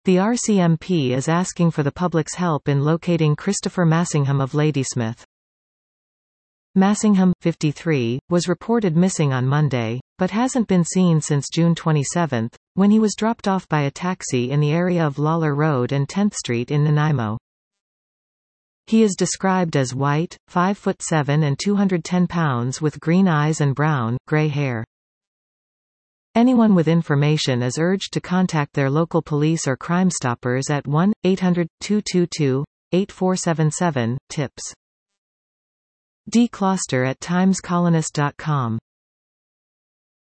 The RCMP is asking for the public's help in locating Christopher Massingham of Ladysmith. Massingham, 53, was reported missing on Monday, but hasn't been seen since June 27, when he was dropped off by a taxi in the area of Lawler Road and 10th Street in Nanaimo. He is described as white, 5'7" and 210 pounds with green eyes and brown, gray hair. Anyone with information is urged to contact their local police or Crime Stoppers at 1-800-222-8477, tips. D. Closter at timescolonist.com